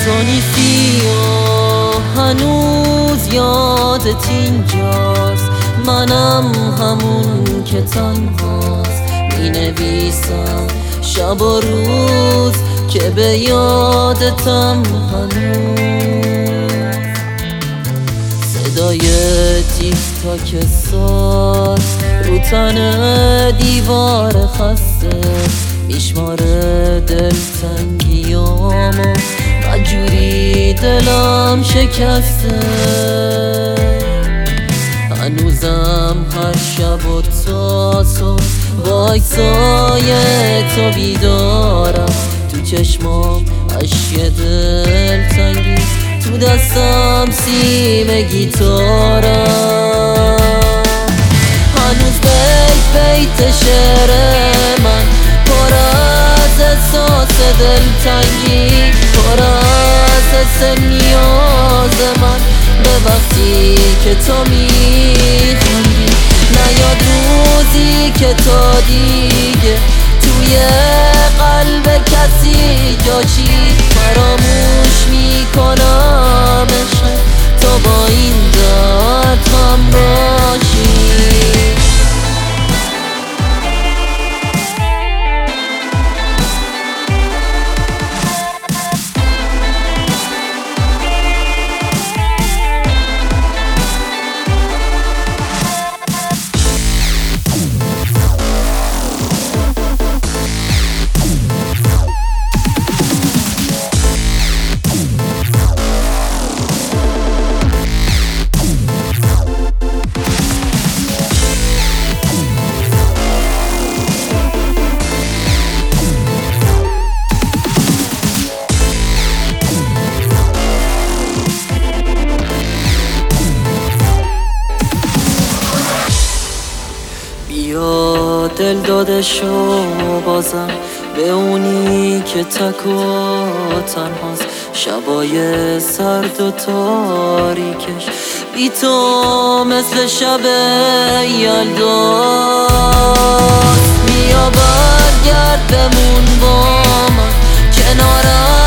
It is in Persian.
تو نیستی و هنوز یادت اینجاست، منم همون که تنهاست می نویسم شب و روز که به یادتم هنوز. صدای تیک تاک ساز رو تن دیوار خسته میشماره دلتنگیامو مجبوری دلم شکسته. هنوزم هر شب و تا صبح وایسای تو بیدارم، تو چشمام اشک دلتنگی، تو دستم سیم گیتارم. هنوز بیت شعر من پر از احساس دلتنگی، پر از حس نیاز من به وقتی که تو میخندی. نیاد روزی که تو دیگه توی قلب کسی جاشی، فراموش میکنم عشق تو با این درد هم باشی. بیا دل داده شو بازم به اونی که تک و تنهاست، شبای سرد و تاریکش بی تو مثل شب یلداست. بیا برگرد بمون با من کنارم